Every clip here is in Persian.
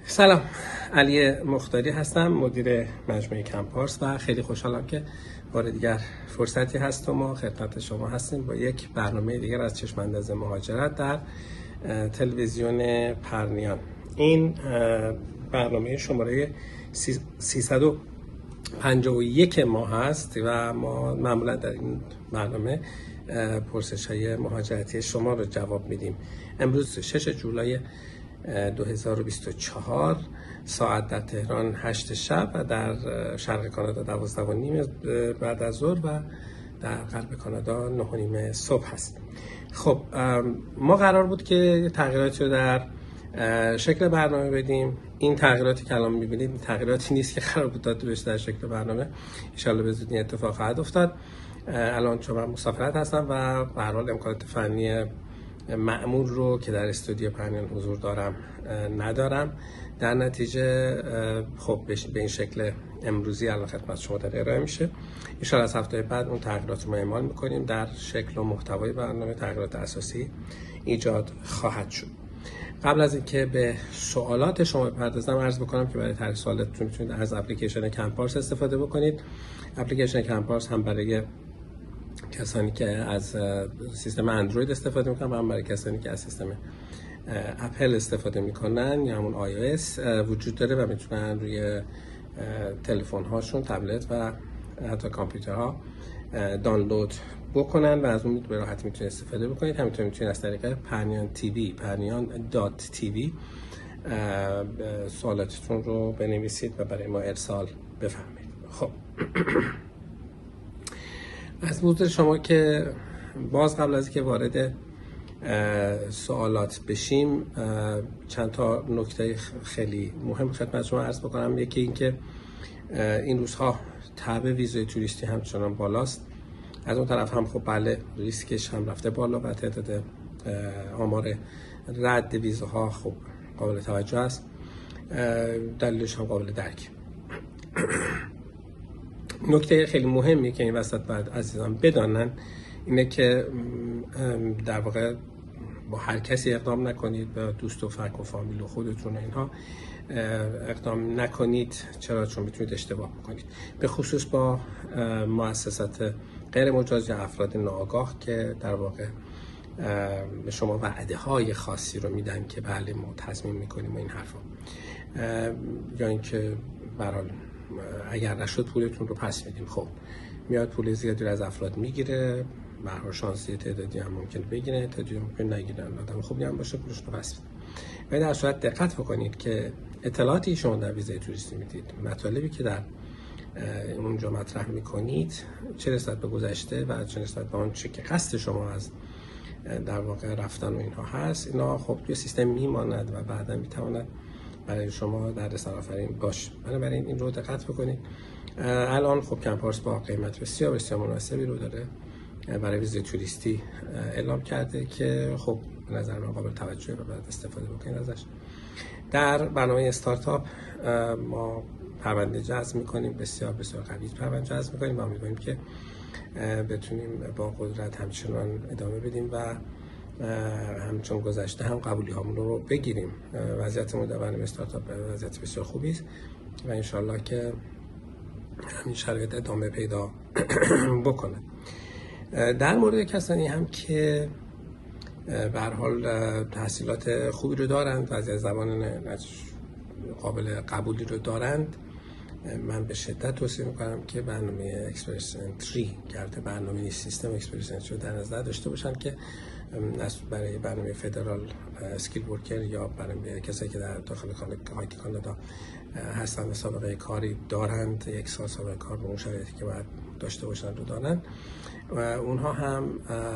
سلام، علی مختاری هستم، مدیر مجموعه کمپارس و خیلی خوشحالم که بار دیگر فرصتی هست و ما خدمت شما هستیم با یک برنامه دیگر از چشم‌انداز مهاجرت در تلویزیون پرنیان. این برنامه شماره 351 ما هست و ما معمولا در این برنامه پرسش‌های مهاجرتی شما رو جواب میدیم. امروز 6 جولای 2024 ساعت در تهران 8 شب و در شرق کانادا 12:30 بعد از ظهر و در غرب کانادا 9:30 صبح هست. خب ما قرار بود که تغییراتی رو در شکل برنامه بدیم. این تغییراتی که الان می‌بینید تغییراتی نیست که قرار بود داده بشه در شکل برنامه. ان شاءالله به زودی اتفاق خواهد افتاد. الان چون من مسافرت هستم و به هر حال امکانات فنی معمول رو که در استودیو پرنیان حضور دارم ندارم، در نتیجه خب به این شکل امروزی الان خدمت شما در ارائه میشه. ان شاءالله از هفته بعد اون تغییرات رو ما اعمال میکنیم. در شکل و محتوای برنامه تغییرات اساسی ایجاد خواهد شد. قبل از اینکه به سوالات شما بپردازم عرض بکنم که برای طرح سوالاتتون میتونید از اپلیکیشن کمپارس استفاده بکنید. اپلیکیشن کمپارس هم برای کسانی که از سیستم اندروید استفاده میکنن و هم برای کسانی که از سیستم اپل استفاده میکنن یا همون iOS وجود داره و میتونن روی تلفن هاشون، تبلت و حتی کامپیوترها دانلود بکنن و از اون به راحتی میتونید استفاده بکنید. همینطور میتونید از طریق پرنیان تیوی پرنیان.tv سوالاتتون رو بنویسید و برای ما ارسال بفرمایید. خب از حضور شما که باز قبل از اینکه وارد سوالات بشیم چند تا نکته خیلی مهم خدمت شما عرض بکنم. یکی این که این روزها طلب ویزای توریستی همچنان بالاست. از اون طرف هم خب بله ریسکش هم رفته بالا و تعداد آمار رد ویزاها خب قابل توجه است. دلیلش هم قابل درک. نکته خیلی مهمی که این وسط باید عزیزان بدانن اینه که در واقع با هر کسی اقدام نکنید، به دوست و فرق و فامیل و خودتون و اینها اقدام نکنید. چرا؟ چون میتونید اشتباه بکنید، به خصوص با مؤسسات غیر مجاز یا افراد ناآگاه که در واقع به شما وعده های خاصی رو میدن که بله ما تضمین میکنیم و این حرفا، یا اینکه به هر حال اگر نشد پولتون رو پس میدیم. خب میاد پول زیادی رو از افراد میگیره، به هر حال شانسی تعدادی هم ممکنه بگیره، تعدادی ممکنه نگیرن، آدم خوبی هم باشه پولش رو پس میده. ولی در صورت دقت بکنید که اطلاعاتی شما در ویزای توریستی میدید، مطالبی که در اونجا مطرح میکنید، چه نسبت به گذشته و چه نسبت به آنچه که قصد شما از در واقع رفتن و اینها هست، اینا خب توی سیستم میماند و بعدا میتواند برای شما دردسر آفرین باشه. بنابراین این رو دقت بکنید. الان خب کمپارس با قیمت بسیار بسیار مناسبی رو داره برای ویزای توریستی اعلام کرده که خب به نظر من قابل توجهه و باید استفاده بکنید ازش. در برنامه استارتاپ ما پرونده جذب میکنیم، بسیار بسیار قوی پرونده جذب میکنیم و امیدواریم که بتونیم با قدرت همچنان ادامه بدیم و همچون گذشته هم قبولی هامون رو بگیریم. وضعیتمون در برنامه استارتاپ وضعیت بسیار خوبی است و انشالله که همین شرایط ادامه پیدا بکنه. در مورد کسانی هم که به هر حال تحصیلات خوبی رو دارند و از زبان قابل قبولی رو دارند، من به شدت توصیه میکنم که برنامه اکسپرس انتری گرد برنامه سیستم اکسپرس انتری رو در نظر داشته باشن که برای برنامه فدرال اسکیل ورکر یا برنامه کسایی که در داخل کانادا هستن و سابقه کاری دارند، 1 سال سابقه کار به اون شرایطی که باید داشته باشن رو دارن و اونها هم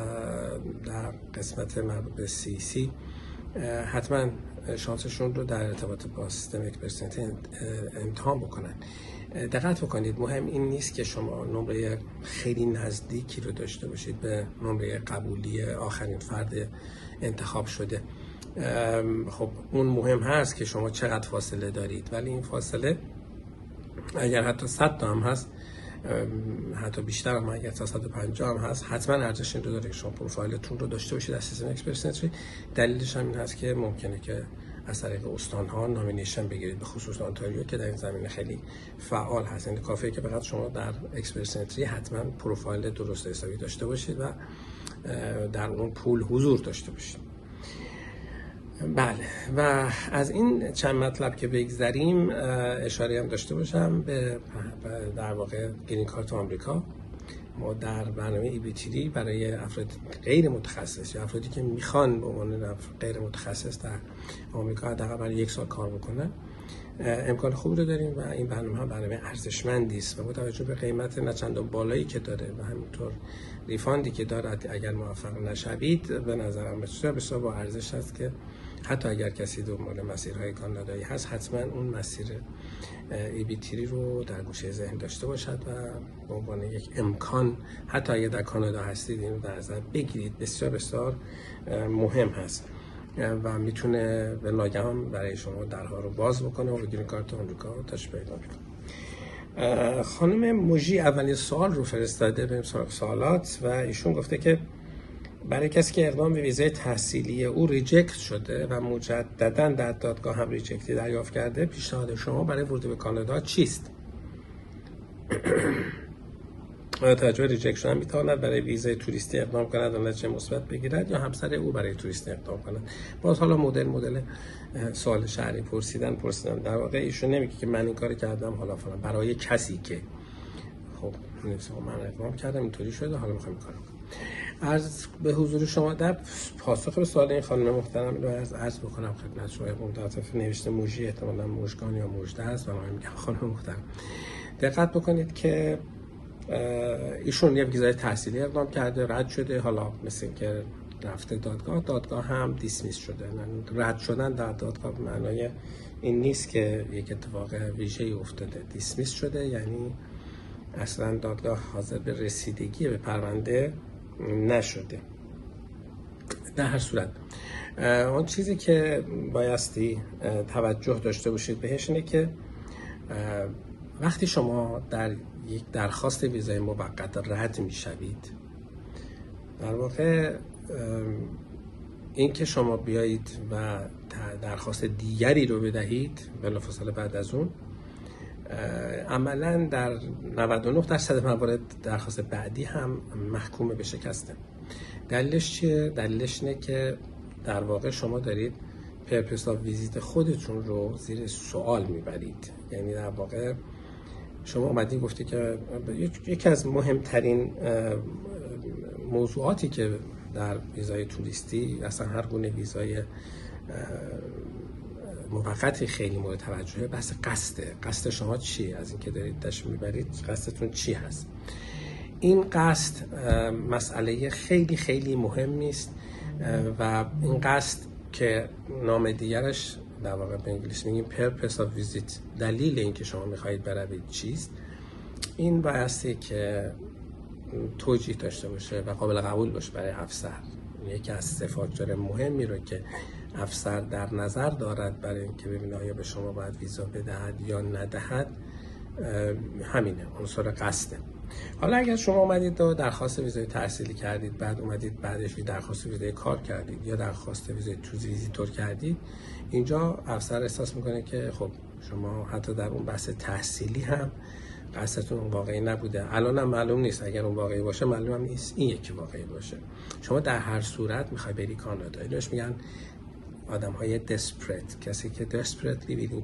در قسمت مربوط به CEC حتما شانسشون رو در ارتباط با سیستم اکسپرس انتری امتحان بکنن. دقت بکنید، مهم این نیست که شما نمره خیلی نزدیکی رو داشته باشید به نمره قبولی آخرین فرد انتخاب شده. خب اون مهم هست که شما چقدر فاصله دارید، ولی این فاصله اگر حتی 100 تا هم هست، حتی بیشتر هم اگر 150 هم هست، حتما ارزش این رو داره که شما پروفایلتون رو داشته باشید از سیستم اکسپرس انتری. دلیلش هم این هست که ممکنه که از طریق استان‌ها نامینیشن بگیرید، به خصوص آنتاریو که در این زمینه خیلی فعال هست. این کافیه که فقط شما در اکسپرس انتری حتما پروفایل درست حسابی داشته باشید و در اون پول حضور داشته باشید. بله، و از این چند مطلب که بگذریم اشاره هم داشته باشم به در واقع گرین کارت آمریکا. ما در برنامه EB3 برای افراد غیر متخصص یا افرادی که میخوان به عنوان غیر متخصص در آمریکا حداقل برای 1 سال کار بکنن امکان خوبی رو داریم و این برنامه ارزشمندی است و با توجه به قیمت نه چندان بالایی که داره و همینطور ریفاندی که دارد اگر موفق نشوید به نظرم بسیار با ارزش است که حتی اگر کسی دنبال مسیرهای کانادایی هست حتما اون مسیر EB3 رو در گوشه ذهن داشته باشد و به عنوان یک امکان حتی اگر در کانادا هستید این رو در نظر بگیرید. بسیار مهم هست و میتونه به ناگهان برای شما درها رو باز بکنه و گرین کارت آمریکا تشریف پیدا کنه. خانم موجی اولین سوال رو فرستاده، بریم سراغ سوالات، و ایشون گفته که برای کسی که اقدام به ویزای تحصیلی او ریجکت شده و مجددا در دادگاه هم ریجکتی دریافت کرده، پیشنهاد شما برای ورود به کانادا چیست؟ آیا توجه ریجکت شدن میتواند برای ویزای توریستی اقدام کند و نتیجه مثبت بگیرد یا همسر او برای توریستی اقدام کند؟ باز حالا مدل سوال شهری پرسیدن در واقع ایشون نمیگه که من این کار کردم حالا فلان، برای کسی که خب من اقدام کردم اینطوری شده حالا میخوام این کارو کنم. عرض به حضور شما در پاسخ به سوال این خانم محترم رو عرض بکنم خدمت شما. متاسفم نوشته موجی، احتمالاً موجگان یا موجده است و من میگم خانم محترم. دقت بکنید که ایشون یه ویزای تحصیلی اقدام کرده، رد شده، حالا مثل که رفته دادگاه هم دیسمیس شده. رد شدن در دادگاه به معنای این نیست که یک اتفاق ویژه‌ای افتاده. دیسمیس شده یعنی اصلا دادگاه حاضر به رسیدگی به پرونده نشده. در هر صورت اون چیزی که بایستی توجه داشته باشید بهش اینه که وقتی شما در یک درخواست ویزای موقت رد میشوید، در واقع این که شما بیایید و درخواست دیگری رو بدهید بلافاصله بعد از اون، عملاً در 99% موارد درخواست بعدی هم محکوم به شکسته. دلیلش چیه؟ دلیلش اینه که در واقع شما دارید پرپس آف ویزیت خودتون رو زیر سوال میبرید. یعنی در واقع شما اومدین گفتی که یکی از مهمترین موضوعاتی که در ویزای توریستی، اصلا هر گونه ویزای موقتی خیلی مورد توجهه، بحث قصد شما چیه؟ از اینکه دارید تشریف میبرید قصدتون چی هست؟ این قصد مسئله خیلی مهمی است و این قصد که نام دیگرش در واقع به انگلیسی میگیم purpose of visit، دلیل اینکه شما میخواهید بروید چیست، این بایستی که توجیه داشته باشه و قابل قبول باشه برای افسر. یکی از صفات مهمی رو که افسر در نظر دارد برای اینکه ببینه آیا به شما باید ویزا بدهد یا ندهد همینه، عنصر قصده. حالا اگر شما اومدید و درخواست ویزای تحصیلی کردید، بعد اومدید بعدش درخواست ویزای کار کردید یا درخواست ویزای ویزیتور کردید، اینجا افسر احساس میکنه که خب شما حتی در اون بحث تحصیلی هم قصدتون واقعی نبوده. الان هم معلوم نیست، اگر اون واقعی باشه معلوم هم نیست این یکی واقعی باشه. شما در هر صورت میخوای بری کانادا. اینوش میگن آدم های desperate، کسی که desperately willing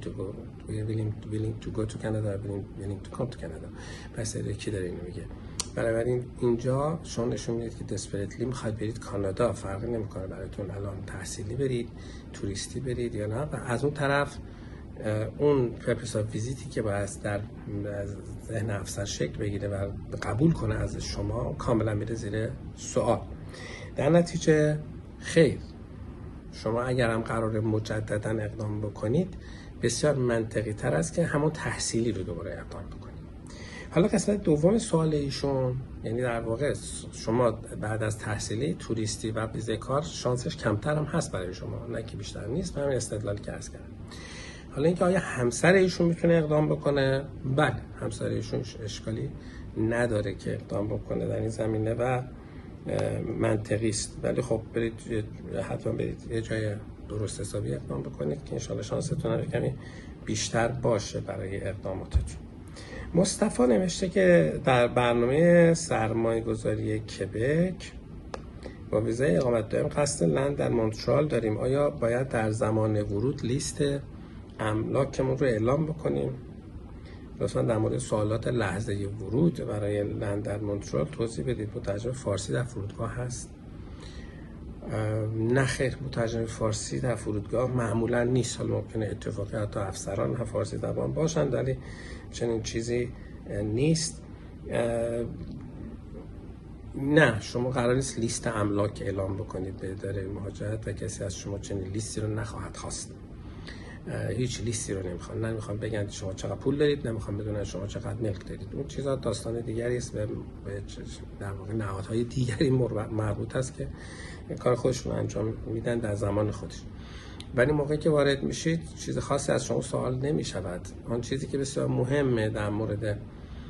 to go to Canada، willing to come to Canada. پس کی داره اینو میگه؟ بنابراین اینجا شما نشون میدید که desperately میخواید برید کانادا. فرقی نمیکنه براتون الان تحصیلی برید، توریستی برید یا نه. و از اون طرف اون پرپس آف ویزیتی که باید در ذهن افسر شکل بگیره و قبول کنه از شما، کاملا میره زیر سوال. در نتیجه خیر، شما اگر هم قرار مجددا اقدام بکنید بسیار منطقی تر است که همون تحصیلی رو دوباره اقدام بکنید. حالا قسمت دوم سوال ایشون، یعنی در واقع شما بعد از تحصیلی توریستی و ویزای کار شانسش کمتر هم هست برای شما، نه که بیشتر نیست، به همین استدلالی که عرض کردم. حالا اینکه آیا همسر ایشون میتونه اقدام بکنه؟ بله، همسر ایشون اشکالی نداره که اقدام بکنه در این زمینه و منطقی است. ولی خب برید حتما برید یه جای درست حسابی اقدام بکنید که انشالله شانستون هم کمی بیشتر باشه برای اقداماتتون. مصطفی نوشته که در برنامه سرمایه گذاری کبک با ویزای اقامت دائم قصد لند در مونترال داریم. آیا باید در زمان ورود لیست املاکمون رو اعلام بکنیم؟ لطفا در مورد سوالات لحظه ورود برای لند در مونترال توضیح بدید. مترجم فارسی در فرودگاه هست؟ نه خیر، مترجم فارسی در فرودگاه معمولا نیست. حالا ممکنه اتفاقی حتی افسران هم فارسی زبان باشند، ولی چنین چیزی نیست. نه، شما قرار نیست لیست املاک اعلام بکنید به اداره مهاجرت و کسی از شما چنین لیستی رو نخواهد خواست. هیچ لیستی رو نمیخوان، نه میخوان بگن شما چقدر پول دارید، نه میخوان بدونن شما چقدر ملک دارید. اون چیزا داستان دیگری است، به در واقع نهادهای دیگری مربوط است که کار خودشون انجام میدن در زمان خودش. ولی موقعی که وارد میشید چیز خاصی از شما سوال نمیشود. آن چیزی که بسیار مهمه در مورد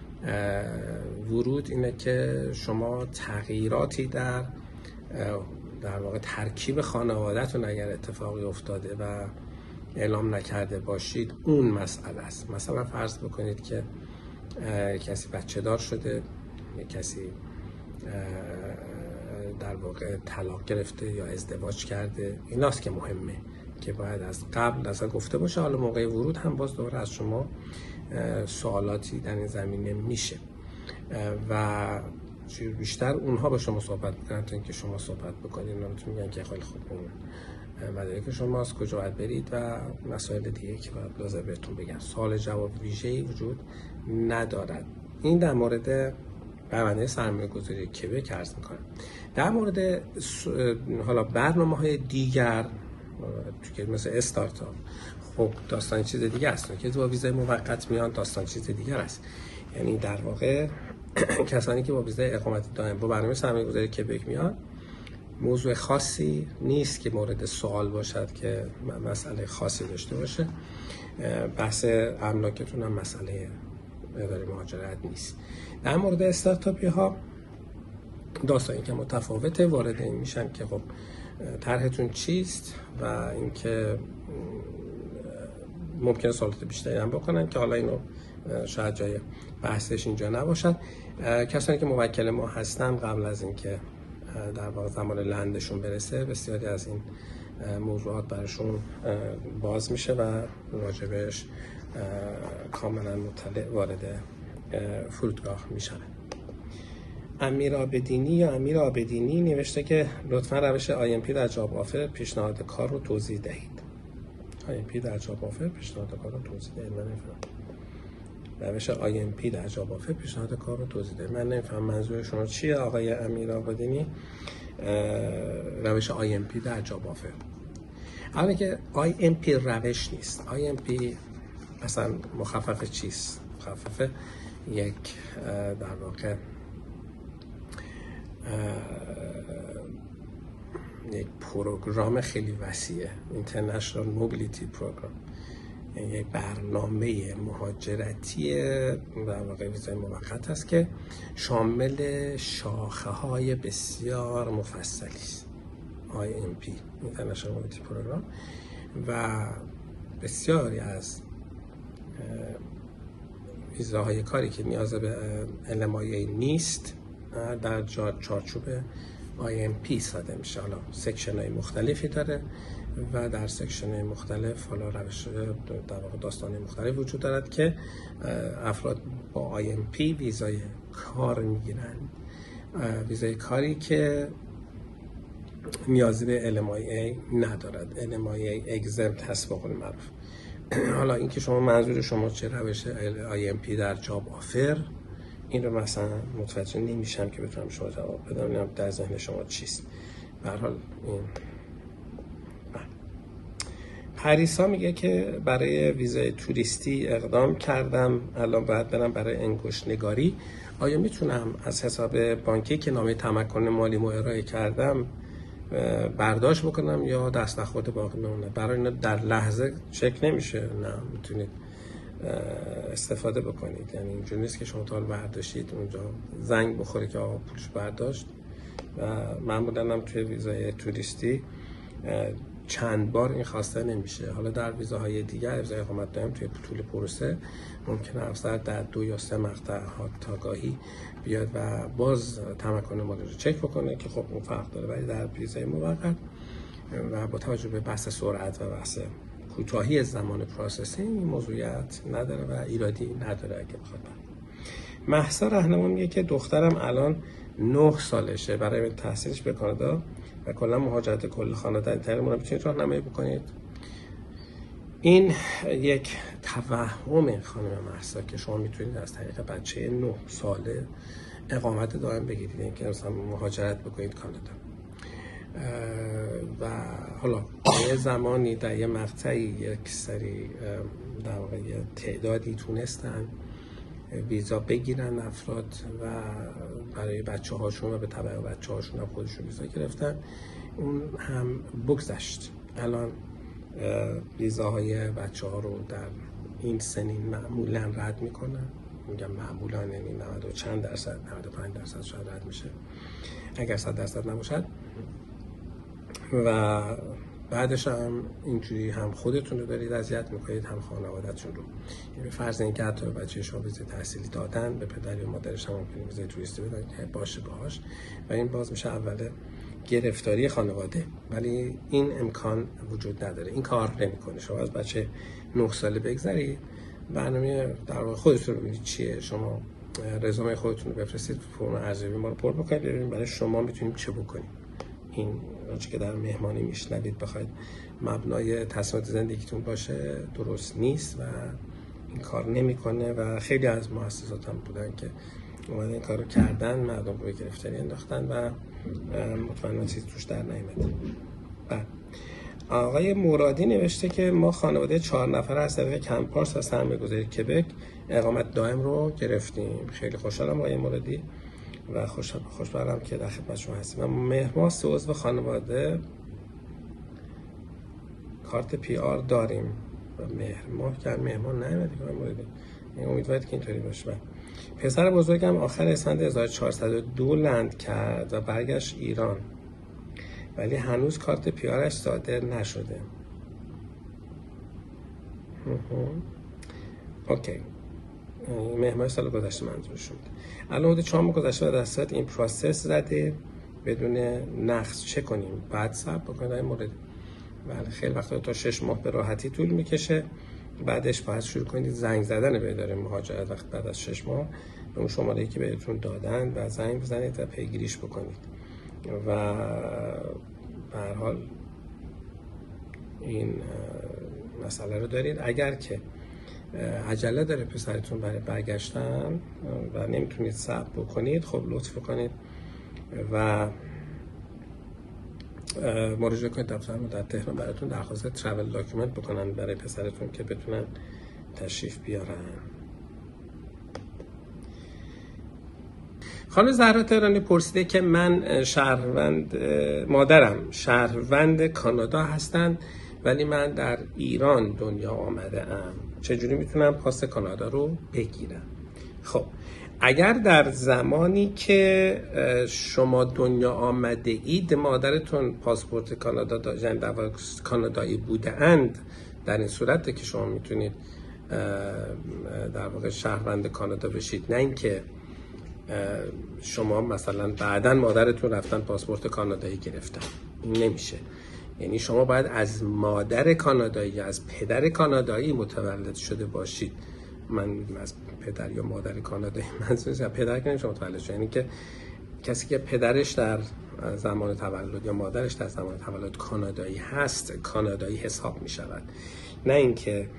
ورود اینه که شما تغییراتی در واقع ترکیب خانواده‌تون اگر اتفاقی افتاده و اعلام نکرده باشید اون مسئله است. مثلا فرض بکنید که کسی بچه دار شده، کسی در واقع طلاق گرفته یا ازدواج کرده. ایناست که مهمه که باید از قبل اصلا گفته باشه. حالا موقع ورود هم باز دوباره از شما سوالاتی در این زمینه میشه و بیشتر اونها با شما صحبت میکنن تا اینکه شما صحبت بکنید. اونا میگن که خیلی خوب مدارک شماست، کجا باید برید و مسائل دیگه که باید لازم بهتون بگن. سوال جواب ویژه‌ای وجود ندارد. این در مورد پرونده سرمایه گذاری کبک عرض میکنم. در مورد حالا برنامه‌های دیگر که مثل استارتاپ، خب داستان چیز دیگه است. که با ویزای موقت میان داستان چیز دیگر است. یعنی در واقع کسانی که با ویزای اقامت دائم با برنامه سرمایه گذاری کبک میان، موضوع خاصی نیست که مورد سوال باشد که مسئله خاصی داشته باشه. بحث املاکتون هم مسئله اداره مهاجرت نیست. در مورد استارتاپی ها داستانی که متفاوته. وارد این میشن که خب طرحتون چیست و اینکه ممکنه سوالات بیشتری هم بکنن که حالا اینو شاید جای بحثش اینجا نباشد. کسانی که موکل ما هستن قبل از اینکه در واقع زمان لندشون برسه بسیاری از این موضوعات براشون باز میشه و راجبش کاملا مطلع وارد فرودگاه میشن. امیر آبدینی نوشته که لطفا روش IMP در جاب آفر پیشنهاد کار رو توضیح دهید. IMP در جاب آفر پیشنهاد کار رو توضیح دهید. من نمیفهمم. روش IMP در جاب آفر پیشنهاد کار رو توضیح دهید. من نمیفهمم منظور شما چیه آقای امیر آبدینی. روش IMP در جاب آفر. اما که IMP روش نیست. IMP اصلا مخفف چیست؟ مخفف یک در واقع یک پروگرام خیلی وسیعه، International Mobility Program، یعنی یک برنامه مهاجرتی در واقع ویزای موقت است که شامل شاخه های بسیار مفصلی است. IMP International Mobility Program و بسیاری از ویزاهای کاری که نیاز به LMIA نیست در چارچوب IMP صادر میشه. حالا سکشن های مختلفی داره و در سکشن های مختلف حالا روش در واقع داستان مختلف وجود دارد که افراد با IMP ویزای کار میگیرن. ویزای کاری که نیازی به LMIA ندارد. LMIA exempt هست به قول معروف. حالا اینکه شما منظور شما چه روش IMP در جاب آفر، این رو مثلا متوجه نمیشم که بتونم شما جواب بدم. در ذهن شما چیست؟ به هر حال این پریسا میگه که برای ویزای توریستی اقدام کردم، الان باید برم برای انگشت نگاری. آیا میتونم از حساب بانکی که نامه تمکن مالی ارائه کردم برداشت بکنم یا دست نخورده باقی بمونه؟ برای اینا در لحظه چک نمیشه، نه میتونید استفاده بکنید. یعنی اینجوری نیست که شما تا برداشتید اونجا زنگ بخوره که آقا پولش برداشت. و معمولا هم توی ویزای توریستی چند بار این خواسته نمیشه. حالا در ویزاهای دیگر ویزای اقامت دائم توی طول پروسه ممکنه افسر در 2 یا 3 مقطع تاگاهی بیاد و باز تمکن مالی رو چک بکنه که خب اون فرق داره، ولی در ویزای موقت و با توجه به بحث سرعت و بحث کوتاهی زمان پروسسینگ این موضوعیت نداره و ایرادی نداره. اگه بخواد مهسا رهنما میگه که دخترم الان 9 سالشه برای تحصیلش به کانادا و کلا مهاجرت کل خانواده اینترنت میتونید راهنمایی بکنید. این یک توهم خانم مهسا که شما میتونید از طریق بچه 9 ساله اقامت دائم بگیرید، اینکه مثلا مهاجرت بکنید کانادا و حالا یه زمانی در یه مقطعی یک سری در واقع تعدادی تونستن ویزا بگیرن افراد و برای بچه هاشون و به تبع بچه هاشون هم خودشون ویزا گرفتن، اون هم بگذشت. الان ویزاهای بچه ها رو در این سنین معمولا رد میکنن، میگم معمولا یعنی 90 و چند درصد، 95% شاید رد میشه اگر 100% نباشد و بعدش هم اینجوری هم خودتون رو دارید اذیت میکنید هم خانواده‌تون رو. یعنی فرض اینکه حتی بچه شما ویزای تحصیلی دادن، به پدر یا مادرش هم ممکنه ویزای توریستی بدن که باشه باهاش و این باز میشه اول گرفتاری خانواده، ولی این امکان وجود نداره، این کار نمیکنه. شما از بچه 9 ساله بگذرید، برنامه در واقع خودتون رو ببینید چیه، شما رزومه خودتون رو بفرستید، فرم ارزیابی ما رو پر بکنید، ببینید برای شما میتونیم چه بکنیم. این آنچه که در مهمانی میشنوید بخواید مبنای تصمیمات زندگیتون باشه درست نیست و این کار نمیکنه و خیلی از مؤسسات هم بودن که اومدن این کارو کردن، مردم رو گرفتاری انداختن و مطمئنا چیزی توش در نیامد. آقای مرادی نوشته که ما خانواده 4 نفره از طریق کمپارس از سرمایه‌گذاری کبک اقامت دائم رو گرفتیم. خیلی خوشحالم آقای مرادی و خوشحالم که در خدمت شما هستیم. مهر ماه 3 عضو خانواده کارت پی آر داریم و مهر ماه که مهر ماه نیامد دیگه، امیدوارم که اینطوری باشه. پسر بزرگم آخر اسفند 1402 لند کرد و برگشت ایران، ولی هنوز کارت پی آرش صادر نشده. اوکی، مهمای سال گذشته منظورشون بود. الان حدود 4 ماه گذشته و در صورت این پروسس زده بدون نقص چه کنیم؟ بعد صبر بکنید این مورد. بله، خیلی وقتا تا 6 ماه به راحتی طول میکشه، بعدش باید شروع کنید زنگ زدن به اداره مهاجرت. وقت بعد از 6 ماه به اون شماره‌ای که بهتون دادن و زنگ بزنید و پیگیریش بکنید و به هر حال این مسئله رو دارید. اگر که عجله داره پسرتون برای برگشتن و نمیتونید صبر بکنید، خب لطف کنید و مراجعه کنید دفتر ما در تهران براتون درخواست ترافل داکیومنت بکنن برای پسرتون که بتونن تشریف بیارن. خانم زهرا تهرانی پرسیده که من مادرم شهروند کانادا هستن ولی من در ایران دنیا آمده ام، چجوری میتونم پاس کانادا رو بگیرم؟ خب اگر در زمانی که شما دنیا آمده اید مادرتون پاسپورت کانادا داشتن، در واقع کانادایی بوده اند، در این صورت که شما میتونید در واقع شهروند کانادا بشید، نه اینکه شما مثلا بعداً مادرتون رفتن پاسپورت کانادایی گرفتن. این نمیشه. یعنی شما باید از مادر کانادایی، از پدر کانادایی متولد شده باشید. من از پدر یا مادر کانادایی منظورم پدر که نمیشه متولد شده، یعنی که کسی که پدرش در زمان تولد یا مادرش در زمان تولد کانادایی هست، کانادایی حساب می شود. نه اینکه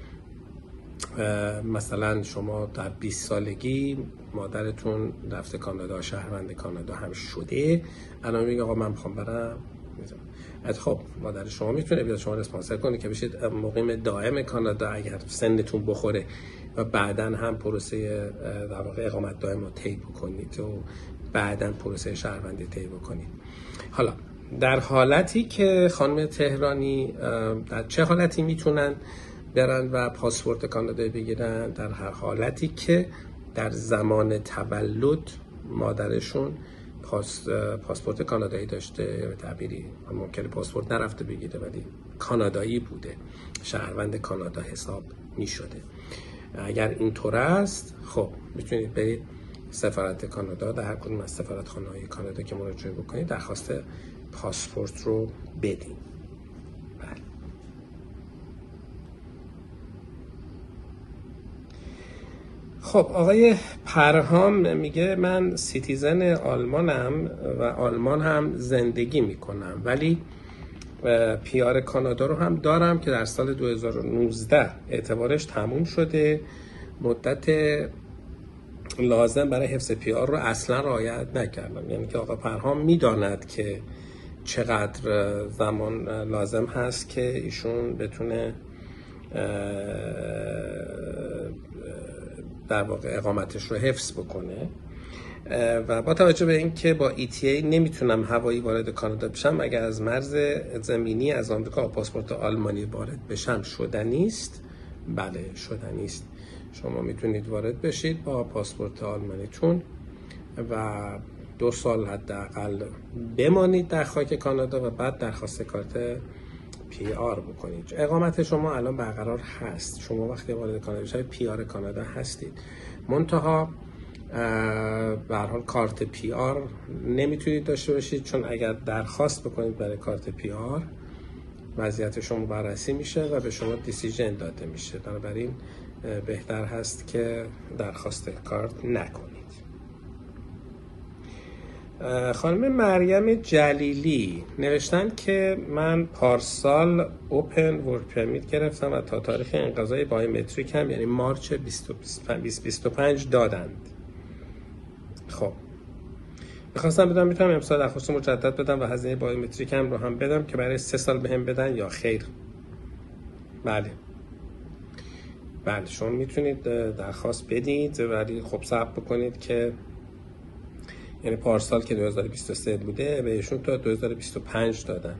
مثلا شما در 20 سالگی مادرتون رفته کانادا، شهروند کانادا هم شده، الان میگه آقا من میخوام برم. خب مادر شما میتونه بیاد شما رو اسپانسر کنه که بشید مقیم دائم کانادا اگر سنتون بخوره و بعداً هم پروسه در واقع اقامت دائم رو طی بکنید و بعداً پروسه شهروندی طی بکنید. حالا در حالتی که خانم تهرانی در چه حالتی میتونن برن و پاسپورت کانادایی بگیرن؟ در هر حالتی که در زمان تولد مادرشون پاسپورت کانادایی داشته، به تعبیری ممکنه پاسپورت نرفته بگیره ولی کانادایی بوده، شهروند کانادا حساب می شده. اگر اینطور است خب میتونید برید سفارت کانادا، در هر کدوم از سفارتخانه‌های کانادا که مراجعه بکنید درخواست پاسپورت رو بدین. بله. خب آقای پرهام میگه من سیتیزن آلمانم و آلمان هم زندگی میکنم ولی پیار کانادا رو هم دارم که در سال 2019 اعتبارش تموم شده. مدت لازم برای حفظ پیار رو اصلا رعایت نکردم. یعنی که آقا پرهام میداند که چقدر زمان لازم هست که ایشون بتونه در واقع اقامتش رو حفظ بکنه و با توجه به اینکه با ETA نمیتونم هوایی وارد کانادا بشم، اگر از مرز زمینی از آمریکا پاسپورت آلمانی وارد بشم شدنی است. بله شدنی است. شما میتونید وارد بشید با پاسپورت آلمانیتون و 2 سال حداقل بمانید در خاک کانادا و بعد درخواست کارت PR بکنید. اقامت شما الان برقرار هست. شما وقتی وارد کانادا شدید PR کانادا هستید. منتها به هر حال کارت PR نمیتونید داشته باشید، چون اگر درخواست بکنید برای کارت PR وضعیت شما بررسی میشه و به شما دیسیژن داده میشه. بنابراین بهتر هست که درخواست کارت نکنید. خانم مریم جلیلی نوشتن که من پارسال اوپن ورک پرمیت گرفتم و تا تاریخ انقضای بایومتریک هم یعنی مارچ 2025 دادند. خب میخواستم بدم میتونم امسال درخواست مجدد بدم و هزینه بایومتریک هم رو هم بدم که برای 3 سال بهم بدن یا خیر؟ بله شما میتونید درخواست بدید ولی خب صبر بکنید که یعنی پارسال که 2023 بوده بهشون تا 2025 دادن.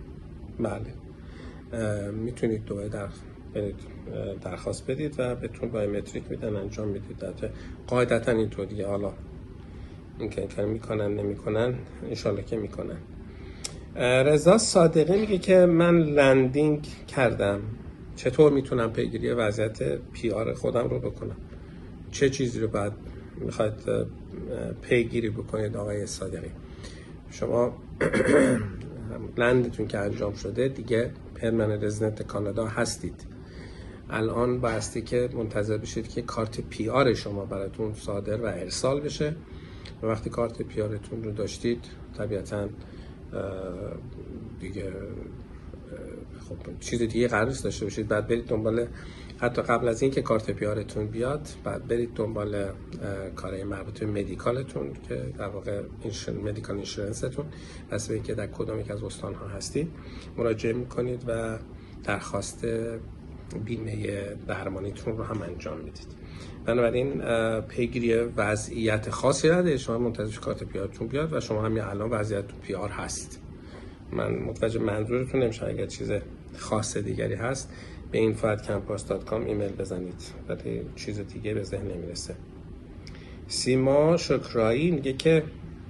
بله میتونید دوباره درخواست بدید و بهتون بایومتریک میدن انجام میدید. قاعدتا اینطوریه. حالا اینکه میکنن نمیکنن انشالله که میکنن. رضا صادقی میگه که من لندینگ کردم، چطور میتونم پیگیری وضعیت PR خودم رو بکنم؟ چه چیزی رو بعد میخواید پیگیری بکنید آقای صادقی؟ شما لندتون که انجام شده دیگه پرمننت رزیدنت کانادا هستید. الان بایستی که منتظر بشید که کارت PR شما براتون صادر و ارسال بشه و وقتی کارت پیارتون رو داشتید طبیعتاً دیگه خب چیز دیگه قرار نیست داشته باشید. بعد برید دنبال، حتی قبل از اینکه کارت پیارتون بیاد بعد برید دنبال کارهای مربوط به مدیکالتون که در واقع مدیکال اینشورنستون، پس به اینکه در کدام یک از استان‌ها هستید مراجعه میکنید و درخواست بیمه درمانیتون رو هم انجام میدید. بنابراین پیگیری وضعیت خاصی نداره، شما منتظر کارت پیارتون بیاد و شما همین الان وضعیتتون PR هست. من متوجه منظورتون نمیشم. اگر چیز خاص دیگری هست به info@campus.com ایمیل بزنید، ولی چیز دیگه به ذهن نمیرسه. سیما شکرایی میگه که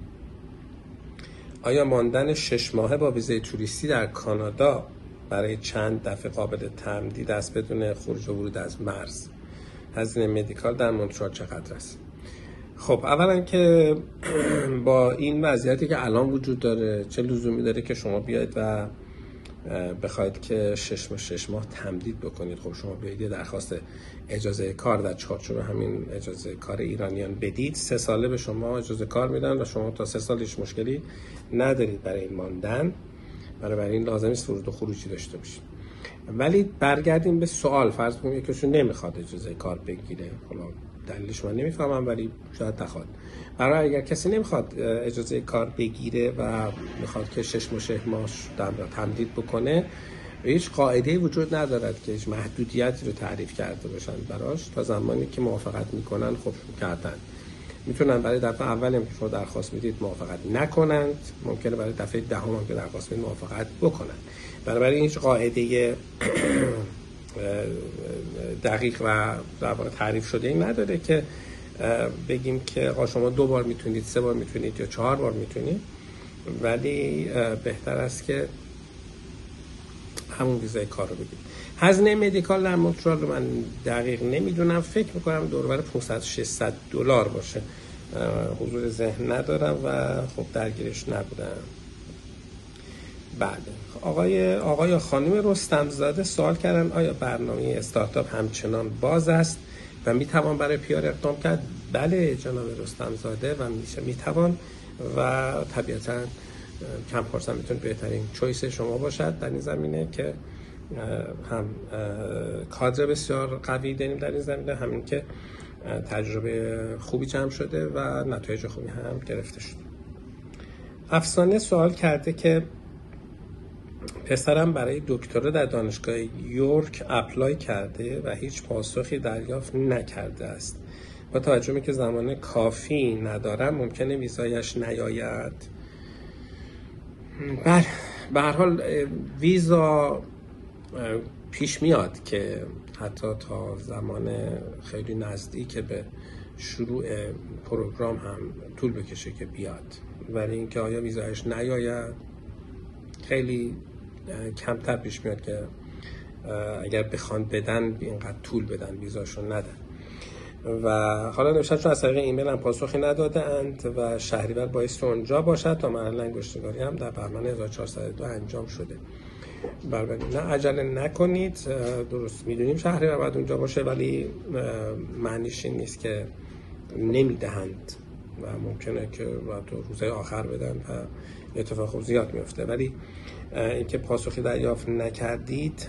آیا ماندن 6 ماهه با ویزای توریستی در کانادا برای چند دفعه قابل تمدید است بدون خروج و ورود از مرز؟ هزینه مدیکال در مونترال چقدر است؟ خب اولا که با این وضعیتی که الان وجود داره چه لزومی داره که شما بیاید و بخواید که 6 ماه تمدید بکنید؟ خب شما بیاید یه درخواست اجازه کار در چارچوب همین اجازه کار ایرانیان بدید، 3 ساله به شما اجازه کار میدن و شما تا 3 سال هیچ مشکلی ندارید برای این ماندن. برای این لازم نیست ورود و خروجی داشته باشید. ولی برگردیم به سوال. فرض کنیم یکیشون نمیخواد اجازه کار بگیره، حالا دلیلش من نمیفهمم ولی شاید نخواد. برای اگر کسی نمیخواد اجازه کار بگیره و میخواد که 6 ماه تمدید بکنه، هیچ قاعده‌ای وجود ندارد که هیچ محدودیتی رو تعریف کرده باشن براش. تا زمانی که موافقت میکنن خب کردن. میتونن برای دفعه اولی هم که شما درخواست میدید موافقت نکنند، ممکنه برای دفعه دهم هم که درخواست میدید موافقت بکنن. بنابراین هیچ قاعده دقیق و در واقع تعریف شده ای نداره که بگیم که شما 2 بار میتونید، 3 بار میتونید یا 4 بار میتونید، ولی بهتر است که همون ویزای کار رو بگیرید. هزینه مدیکال در مونترال رو من دقیق نمیدونم، فکر میکنم دوربر 500-600 دلار باشه، حضور ذهن ندارم و خب درگیرش نبودم. بله، آقای و خانم رستمزاده سوال کردن آیا برنامه استارتاپ همچنان باز است و میتوان برای پیار اقدام کرد؟ بله جناب رستمزاده، و میتوان و طبیعتا کم پارسا میتونه بهترین چویس شما باشد در این زمینه که هم کادر بسیار قوی داریم در این زمینه، همین که تجربه خوبی جمع شده و نتایج خوبی هم گرفته شده. افسانه سوال کرده که پسرم برای دکترا در دانشگاه یورک اپلای کرده و هیچ پاسخی دریافت نکرده است. با توجه به که زمان کافی ندارم ممکنه ویزایش نیاید. به هر حال ویزا پیش میاد که حتی تا زمان خیلی نزدیک به شروع پروگرام هم طول بکشه که بیاد، ولی اینکه آیا ویزایش نیاید خیلی کمتر پیش میاد که اگر بخوان بدن اینقدر طول بدن ویزاشون ندن. و حالا نوشتن چون از طریق ایمیل هم پاسخی نداده اند و شهریور بایستی اونجا باشد تا مرحله انگشتنگاری هم در بهمن 1402 انجام شده. بنابراین نه عجله نکنید، درست میدونیم شهریور باید اونجا باشه، ولی معنیش این نیست که نمیدهند و ممکنه که تو روزهای آخر بدن و اتفاق زیاد میفته. ولی اینکه پاسخی دریافت نکردید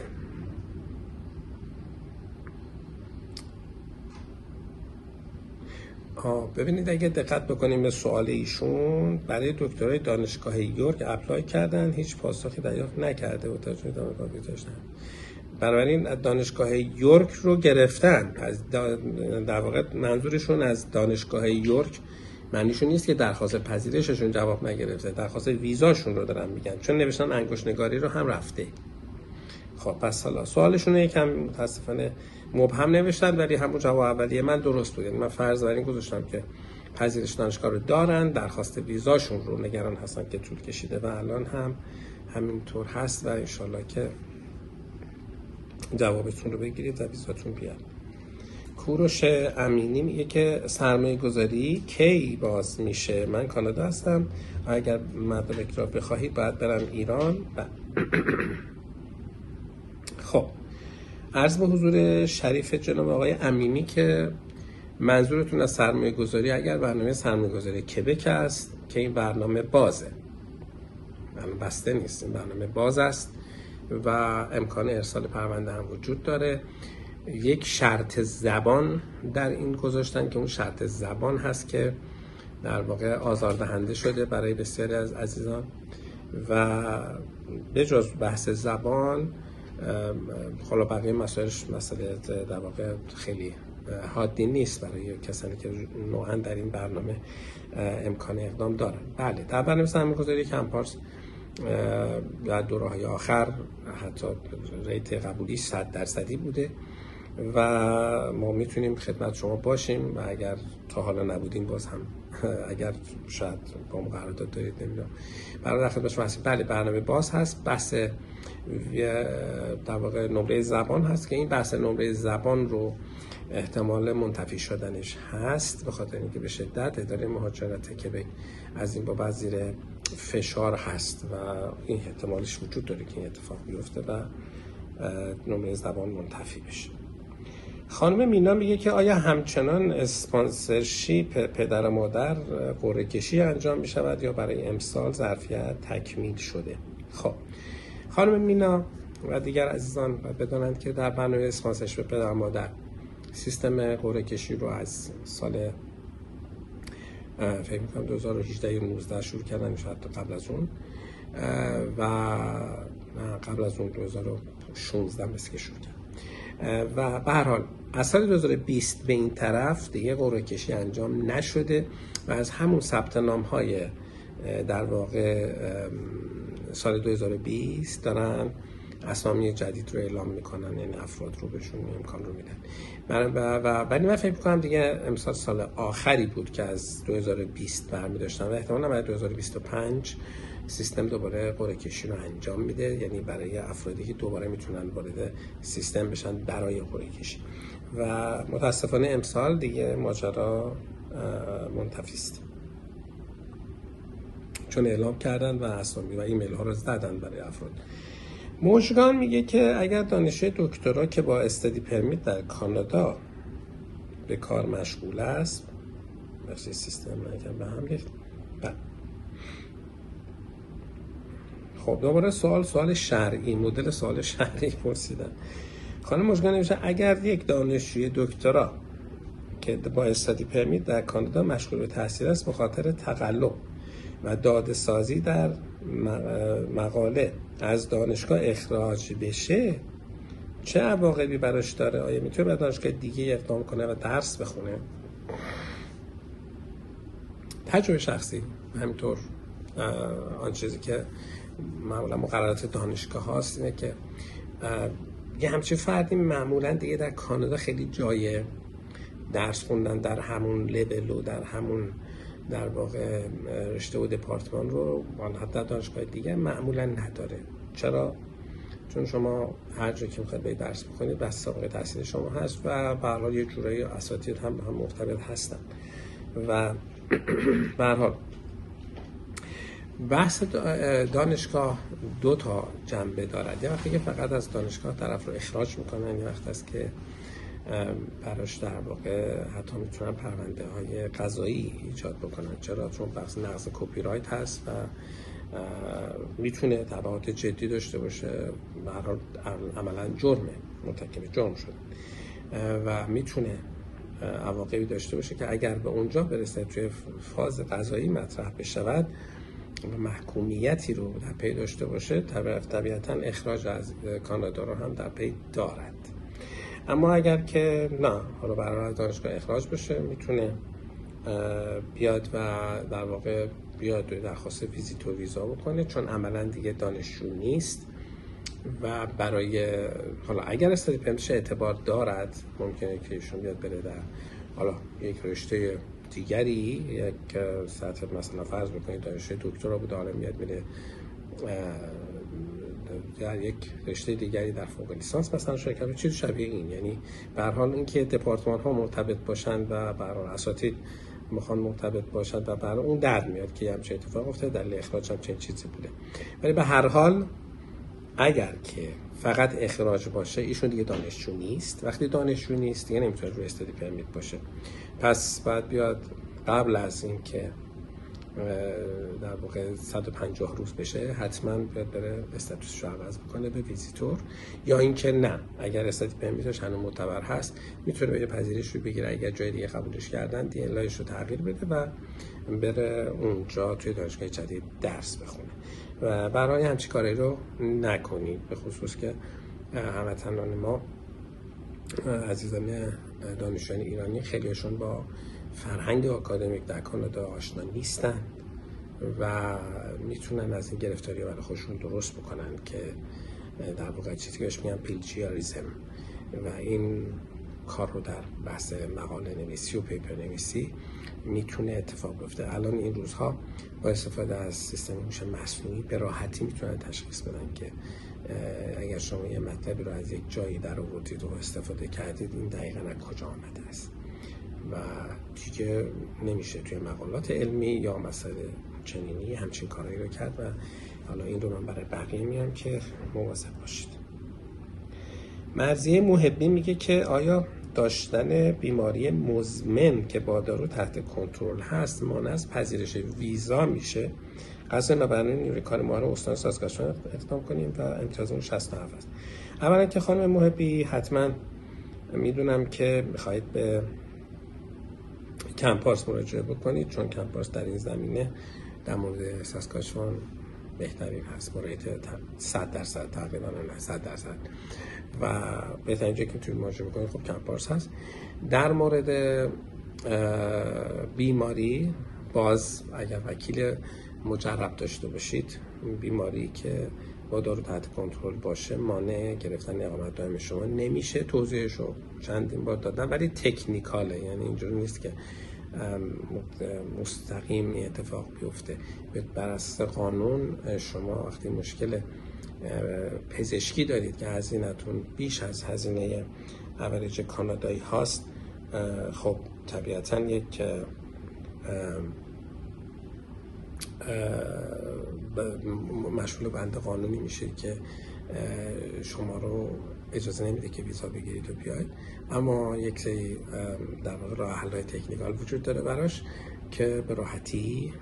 ببینید، اگه دقت بکنیم به سوال ایشون، برای دکترای دانشگاه یورک اپلای کردن هیچ پاسخی دریافت نکرده و تجربه دانشگاه داشتن. بنابراین دانشگاه یورک رو گرفتن، در واقع منظورشون از دانشگاه یورک معنیشون نیست که درخواست پذیرششون جواب نگرفته، درخواست ویزاشون رو دارن میگن، چون نوشتن انگشت نگاری رو هم رفته. خب پس حالا سوالشون یکم متاسفانه مبهم نوشتن، ولی همون جواب اولیه من درست بود. یعنی من فرض بر این گذاشتم که پذیرش دانشگاه رو دارن، درخواست ویزاشون رو نگران هستن که طول کشیده و الان هم همینطور هست و انشالله که جوابتون رو بگیرید و ویزاتون بیاد. کوروش امینی میگه که سرمایه گذاری کی باز میشه؟ من کانادا هستم، اگر مدارک را بخواهید باید برم ایران. خب عرض به حضور شریف جناب آقای امینی که منظورتون از سرمایه گذاری اگر برنامه سرمایه گذاری کبک است که این برنامه بازه، برنامه بسته نیست، این برنامه باز است و امکان ارسال پرونده هم وجود داره. یک شرط زبان در این گذاشتن که اون شرط زبان هست که در واقع آزاردهنده شده برای بسیاری از عزیزان و به جز بحث زبان حالا بقیه مسائلش مسئله در واقع خیلی حادی نیست برای کسانی که نوعا در این برنامه امکان اقدام دارن. بله، در برنامه سرمایه‌گذاری کمپارس در دوره‌های آخر حتی ریت قبولی 100% بوده و ما میتونیم خدمت شما باشیم و اگر تا حالا نبودیم باز هم اگر شاید با ما قرارداد دارید نمیدونم برای خدمت شما هستیم. بله برنامه باز هست، بحث در واقع نمره زبان هست که این بحث نمره زبان رو احتمال منتفی شدنش هست به خاطر اینکه به شدت اداره مهاجرت کبک از این بابت زیر فشار هست و این احتمالش وجود داره که این اتفاق بیفته و نمره زبان منتفی بشه. خانم مینا میگه که آیا همچنان اسپانسرشیپ پدر و مادر قرعه کشی انجام می شود یا برای امسال ظرفیت تکمیل شده؟ خب خانم مینا و دیگر عزیزان بدانند که در برنامه اسپانسرشیپ پدر و مادر سیستم قرعه کشی رو از سال فکر می‌کنم 2018 یا 19 شروع کردن، شاید قبل از اون و قبل از اون 2016 مثل که شروع کردن و به هر حال از سال 2020 به این طرف دیگه قرعه کشی انجام نشده و از همون ثبت نام‌های در واقع سال 2020 دارن اسامی جدید رو اعلام میکنن، یعنی افراد رو بهشون امکان رو میدن. ولی من فکر میکنم دیگه امسال سال آخری بود که از 2020 برمی داشتن و احتمالاً برای 2025 سیستم دوباره قرعه کشی رو انجام میده، یعنی برای افرادی که دوباره میتونن وارد سیستم بشن برای قرعه کشی. و متاسفانه امسال دیگه ماجرا منتفی است، چون اعلام کردن و اسامی و ایمیل ها رو زدن برای افراد. مژگان میگه که اگر دانشجوی دکترا که با استادی پرمیت در کانادا به کار مشغول است، بخشی سیستم نگم به هم ریخت. خب دوباره سوال شرعی، مدل سوال شرعی پرسیدن. خانم مژگان نوشته اگر یک دانشجوی دکترا که با استادی پرمیت در کانادا مشغول به تحصیل است به خاطر تقلب و داده‌سازی در مقاله از دانشگاه اخراج بشه، چه عواقبی براش داره؟ آیا میتونه به دانشگاه دیگه اقدام کنه و درس بخونه؟ تجربه شخصی همینطور آن چیزی که معمولا مقررات دانشگاه هاست اینه که یه همچین فردی معمولا دیگه در کانادا خیلی جای درس خوندن در همون لول و در همون در واقع رشته و دپارتمان رو حتی در دانشگاه دیگه معمولا نداره. چرا؟ چون شما هر جایی که میخواید درس بخونید بس سابقه تحصیل شما هست و به هر حال یه جورایی اساتید هم مرتبط هستن و به هر حال بحث دانشگاه دو تا جنبه دارد. یه وقتی که فقط از دانشگاه طرف رو اخراج میکنن، یه وقت است که براش در واقع حتی میتونن پرونده های قضایی ایجاد بکنن. چرا؟ چون بحث نقض کپی رایت هست و میتونه تبعات جدی داشته باشه، به هر حال عملا جرمه، مرتکب جرم شده و میتونه عواقبی داشته باشه که اگر به اونجا برسه توی فاز قضایی مطرح بشود و محکومیتی رو در پی داشته باشه، طبیعتا اخراج از کانادا رو هم در پی دارد. اما اگر که نه، حالا برای دانشگاه اخراج بشه، میتونه بیاد و در واقع بیاد درخواست ویزیت و ویزا بکنه، چون عملا دیگه دانشجو نیست و برای حالا اگر استادی پرمیتش اعتبار دارد ممکنه که ایشون بیاد بره در حالا یک رشته دیگری، یک سطح مثلا فرض بکنید دانشجوی دکترا بود، حالا میاد میره در یک رشته دیگری در فوق لیسانس مثلا شرکت، چیز شبیه این. یعنی به هر حال اینکه دپارتمان ها مرتبط باشند و به هر حال اساتید میخوان مرتبط باشند و برای اون درد میاد که همچین اتفاق افتاده، دلیل اخراج هم چنین چیزی بوده. ولی به هر حال اگر که فقط اخراج باشه، ایشون دیگه دانشجو نیست. وقتی دانشجو نیست دیگه نمیتونه روی استادی پرمیت باشه، پس باید بیاد قبل از این که در واقع 150 روز بشه حتما بیاد بره استاتوسش رو عوض بکنه به ویزیتور، یا اینکه نه، اگر استادی پرمیتش هنوز معتبر هست میتونه به پذیرش رو بگیره، اگر جای دیگه قبولش کردن دی ال رو تغییر بده و بره اونجا توی دانشگاه جدید درس بخونه. و برای همچین کاری رو نکنید، به خصوص که هموطنان ما عزیزان دانشجویان ایرانی خیلیشون با فرهنگ آکادمیک در کانادا آشنا نیستن و میتونن از این گرفتاری برای خودشون درست بکنن که در واقع چیزی که بهش میگن پلیجیاریسم و این کار رو در بحث مقاله نویسی و پیپر نویسی میتونه اتفاق بیفته. الان این روزها با استفاده از سیستم هوش مصنوعی به راحتی میتونن تشخیص بدن که اگر شما یه مطلبی رو از یک جایی در آوردید و استفاده کردید، این دقیقاً از کجا آمده است و دیگه نمیشه توی مقالات علمی یا مسائل چنینی همچین کارهایی رو کرد. و حالا این رو من برای بقیه میگم که مواظب باشید. مرضیه محبی میگه که آیا داشتن بیماری مزمن که با دارو تحت کنترل هست مانع از پذیرش ویزا میشه؟ قصد نبرنامه نیروی کار ما رو استان سازگارشان اقدام کنیم و امتیاز اون 67 است. اولا که خانم محبی حتما میدونم که میخواهید به کمپارس مراجعه بکنید، چون کمپارس در این زمینه در مورد ساسکاچوان بهترین هست، مورد 100% تقریبا، نه 100%، و بهترین جایی که میتونید مراجعه بکنید خب کمپارس هست. در مورد بیماری باز اگر وکیل مجرب داشته باشید، بیماری که با دارو تحت کنترل باشه مانع گرفتن اقامت دائم شما نمیشه. توضیحشو چندین بار دادم ولی تکنیکاله، یعنی اینجوری نیست که مستقیم این اتفاق بیفته. بر اساس قانون شما وقتی مشکل پزشکی دارید که هزینه‌تون بیش از هزینه اوریج کانادایی هاست، خب طبیعتاً یک مشمول بند قانونی میشه که شما رو اجازه نمیده که ویزا بگیرید و بیاید، اما یک سری در واقع راه حل‌های تکنیکال وجود داره براش که به راحتی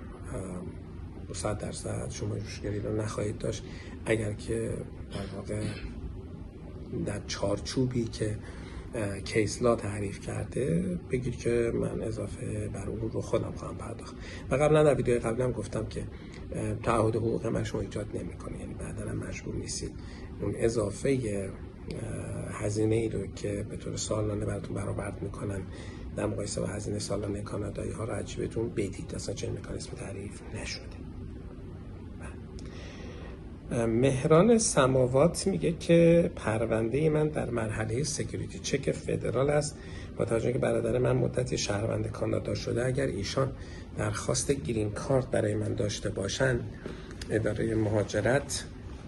100% شما مشکلی رو نخواهید داشت اگر که در واقع در چارچوبی که کیس لا تعریف کرده بگید که من اضافه بر اون رو خودم خواهم پرداخت. و قبلا در ویدیو قبلی هم گفتم که تعهد حقوق من شما ایجاد نمیکنه، یعنی بعدا هم مجبور نیستید اون اضافه هزینه ای رو که به طور سالانه براتون برآورد میکنن در مقایسه با هزینه سالانه کانادایی ها رو عجیبتون بدید، اصلا چنین مکانیزم تعریف نشده. مهران سماوات میگه که پرونده من در مرحله سکیوریتی چک فدرال است. با توجه که برادر من مدتی شهروند کانادا شده، اگر ایشان درخواست گرین کارت برای من داشته باشند، اداره مهاجرت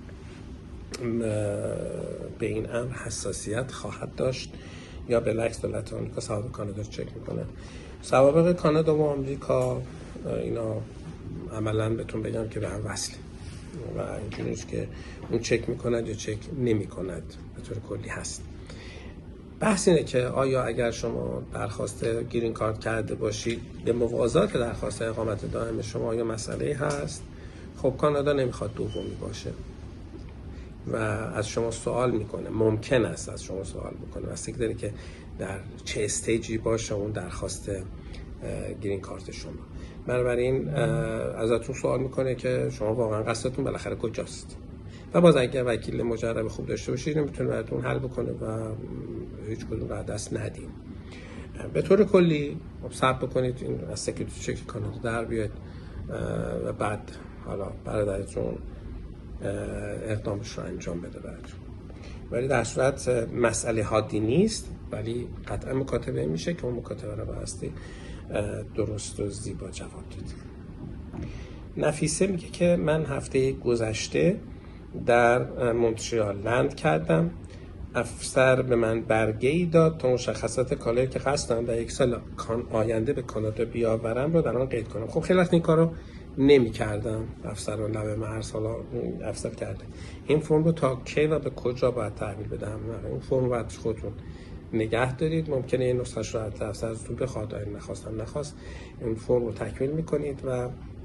به این امر حساسیت خواهد داشت یا بالعکس دولت آمریکا سوابق کانادا رو چک میکنه؟ سوابق کانادا و آمریکا اینا عملا بهتون بگم که به هم وصله و اینجوری نیست که اون چک میکند یا چک نمیکند، به طور کلی هست. بحث اینه که آیا اگر شما درخواست گرین کارت کرده باشید به موازات درخواست اقامت دائم شما آیا مسئله هست؟ خب کانادا نمیخواد دومی باشه و از شما سوال میکنه، ممکن است از شما سوال میکنه بستگی داره که در چه استیجی باشه اون درخواست گرین کارت شما. بنابراین ازتون سوال میکنه که شما واقعا قصدتون بالاخره کجاست و باز اگر وکیل مجرب خوب داشته باشید میتونه براتون حل بکنه و هیچ کدوم رو دست ندیم. به طور کلی صبر بکنید این از سکیوریتی چک کانادا در بیاد و بعد حالا برادرتون اقدامش رو انجام بده براتون. ولی در صورت مسئله حادی نیست، ولی قطعا مکاتبه میشه که اون مکاتبه رو بایستی درست و زیبا جواب داد. نفیسه میگه که من هفته گذشته در مونتریال لند کردم، افسر به من برگه‌ای داد تا مشخصات کالایی که قصد دارم در 1 سال آینده به کانادا بیاورم رو در آن قید کنم. خب خیلی وقت این کارو نمی‌کردم، افسر رو لبه مرز حالا افسر کرده. این فرم رو تا کی و به کجا باید تحویل بدم؟ این فرم رو باید خودتون نگه دارید، ممکنه این نسخه‌اش رو از افسرتون بخواد، اگه نخواست این فرم رو تکمیل می‌کنید و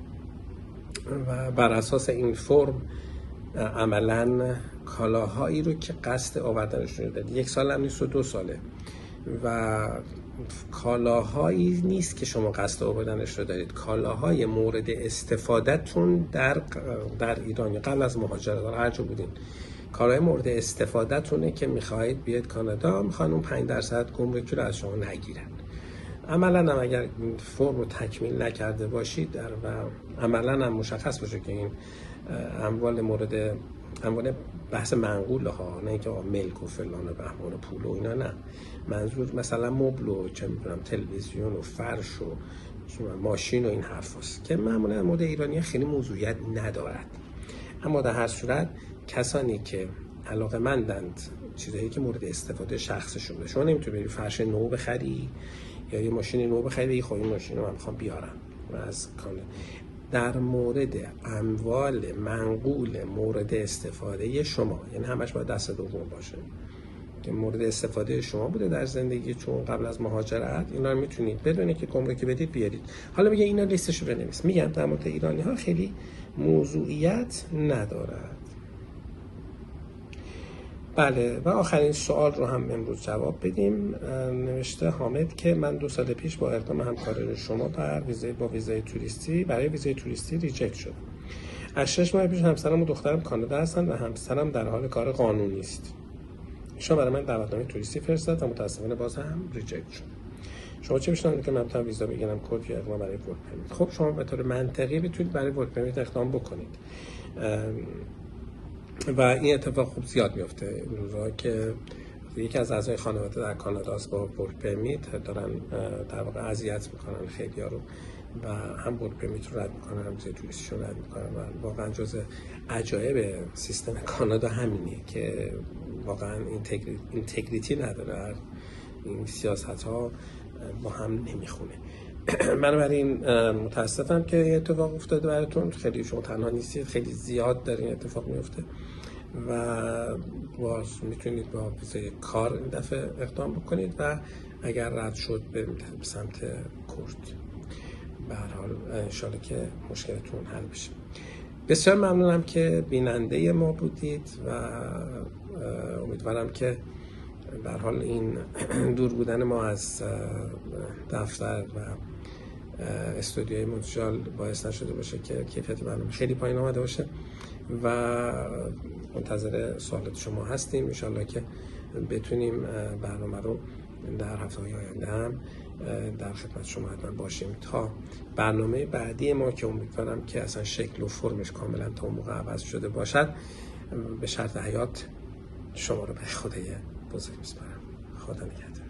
بر اساس این فرم عملاً کالاهایی رو که قصد آوردنش رو دارید، 1 سال هم نیست و 2 ساله و کالاهایی نیست که شما قصد آوردنش رو دارید، کالاهای مورد استفادهتون در ایران یا قبل از مهاجرت هر جا بودین، کالای مورد استفادهتونه که میخواهید بیاید کانادا، میخوان اون 5% گمرکی رو از شما نگیرن. عملاً هم اگر این فرم رو تکمیل نکرده باشید و عملاً هم مشخص باشه که این اموال بحث منقول ها، نه اینکه ملک و فلان و بهمان و پول و اینا، نه، منظور مثلا مبل و چه میدونم تلویزیون و فرش و ماشین و این حرف هست که معمولا مورد ایرانی خیلی موضوعیت ندارد. اما در هر صورت کسانی که علاقه‌مندند چیزایی که مورد استفاده شخصشون، شما نمیتونی بری فرش نو بخری یا یه ماشین نو بخری، خب این ماشین رو من میخوام بیارم و از کانادا، در مورد اموال منقول مورد استفاده شما، یعنی همش باید دست دوم باشه که مورد استفاده شما بوده در زندگی چون قبل از مهاجرت، اینا رو میتونید بدون که گمرکی بدید بیارید. حالا میگه اینا لیستشو بنویس. میگم در مورد ایرانی ها خیلی موضوعیت ندارد. بله و آخرین سوال رو هم امروز جواب بدیم. نوشته حامد که من 2 سال پیش با اقدام همکاری شما با ویزای توریستی برای ویزای توریستی ریجکت شدم. از 6 ماه پیش همسرم و دخترم کانادا هستن و همسرم در حال کار قانونی است. ایشون برای من دعوتنامه توریستی فرستاد و متاسفانه باز هم ریجکت شد. شما چه می‌شنید که من بتونم ویزا بگیرم، کد یا اقدام برای ورک پرمیت؟ خب شما به طور منطقی میتونید برای ورک پرمیت اقدام بکنید. و این اتفاق خوب زیاد میفته این روزها که یکی از اعضای خانواده در کانادا است با ورک پرمیت دارن در واقع اذیت میکنن خیلی‌ها رو و هم ورک پرمیت رو رد میکنن هم ویزای توریستیشون رد میکنن و واقعا جز عجایب سیستم کانادا همینه که واقعا اینتگریتی نداره. این سیاست ها با هم نمیخونه. بنابراین متاسفم که این اتفاق افتاده براتون. خیلی شما تنها نیستید، خیلی زیاد در این اتفاق میفته و باز میتونید با ویزای کار این دفعه اقدام بکنید و اگر رد شد برید به سمت کورت. به هر حال انشالله که مشکلتون حل بشه. بسیار ممنونم که بیننده ما بودید و امیدوارم که به هر حال این دور بودن ما از دفتر و استودیوی مونترال باعث نشده باشه که کیفیت برنامه خیلی پایین آمده باشه و منتظر سوالات شما هستیم. انشالله که بتونیم برنامه رو در هفته‌های آینده هم در خدمت شما حتما باشیم تا برنامه بعدی ما که امیدوارم که اصلا شکل و فرمش کاملا تا اون موقع عوض شده باشد به شرط حیات شما رو به خدای بزرگ میسپارم. خدا نگهدار.